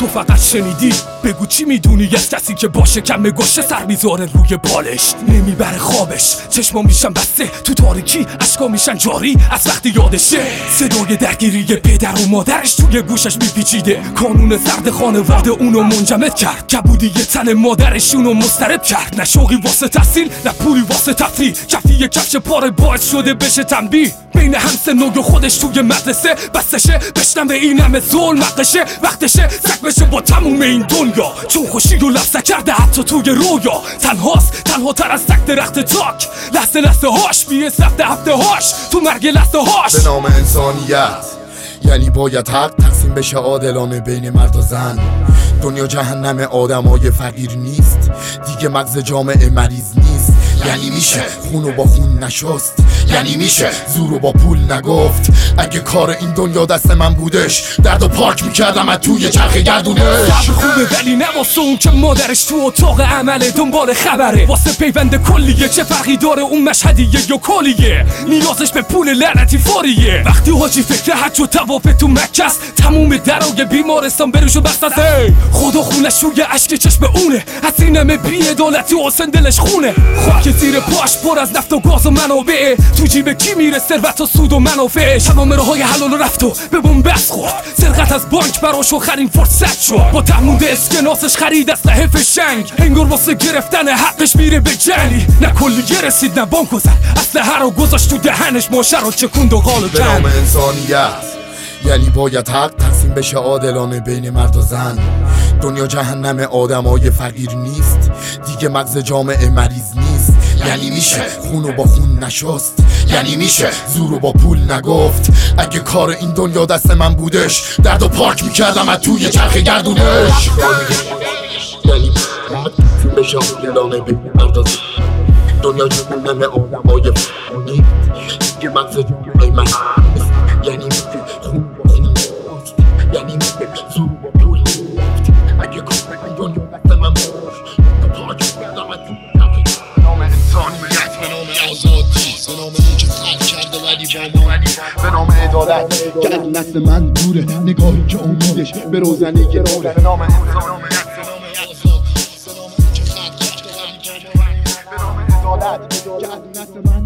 فقط شنیدی بگو چی میدونی از کسی که باشه کم گوشه سر میذاره روی بالش نمیبره خوابش چشما میشن بسته تو تاریکی اشکا میشن جاری از وقتی یادشه صدای درگیری پدر و مادرش توی گوشش میپیچیده کانون سرد خانواده اونو منجمد کرد کبودی تن مادرش اونو مضطرب کرد نه شوقی واسه تحصیل نه پولی واسه تفریح کفی کفش پاره باعث شده بشه تنبیه بین همسن و خودش توی مدرسه بستشه بشنم به این همه ظلم حقشه وقتشه سگ بشه با تموم این دنیا چون خوشی و لفظ کرده حتی توی رویا تنهاست تنها تر از تک درخت تاک لحظه لحظه هاش بیه سفته هفته هاش تو مرگ لحظه هاش به نام انسانیت یعنی باید حق تقسیم بشه عادلانه بین مرد و زن دنیا جهنم آدمای فقیر نیست دیگه مغز جامعه مریض نیست یعنی میشه خونو با خون نشست یعنی میشه زورو با پول نگفت اگه کار این دنیا دست من بودش دردو پاک میکردم از توی چرخ گردونش خوبه ولی نه واسه اون که مادرش تو اتاق عمله دنبال خبره واسه پیوند کلیه چه فرقی داره اون مشهدیه یا کلیه نیازش به پول لعنتی فوریه وقتی حاجی فکر حج و طواف تو مکه است تموم درای بیمارستان بروشو بست از خدا خونش روی اشک چشم اونه از اینمه بی‌عدالتی حسین دلش خونه خاک زیر پاش پر از نفت و گاز و منابع تو جیب کی میره ثروت و سود و منافعش تمام راههای حلال رفت و به بنبست خورد سرقت از بانک براش آخرین فرصت شد با تموم اسکناسش خرید اسلحه فشنگ انگار واسه گرفتن حقش میره به جنگ نه کلیه رسید نه بانک زد اسلحه رو گذاشت تو دهنش ماشه رو چکوند و قالو به نام انسانیت یعنی باید حق تقسیم بشه عادلانه بین مرد و زن دنیا جهنم آدمای فقیر نیست دیگه مغز جامعه مریض نیست یعنی میشه خونو با خون نشست یعنی میشه زورو با پول نگفت اگه کار این دنیا دست من بودش دردو پاک میکردم از توی چرخ گردونش یعنی تقسیم بشه عادلانه بین مرد و زن دنیا جهنم آدمای فقیر نیست دیگه مغز جامعه مریض نیست یعنی میشه خون با خون نگفت یعنی میشه زورو با پول نگفت اگه کار این دنیا دست من بودش دردو پاک میکردم از توی به نام آزادی به نام اون که ترک کرده ولی با ما به نام عدالت که از نسل من دوره نگاهی که امیدش به روزنه گروره به نام انسانیت به نام آزادی به نام اون که ترک کرده ولی با ما به نام عدالت که از نسل من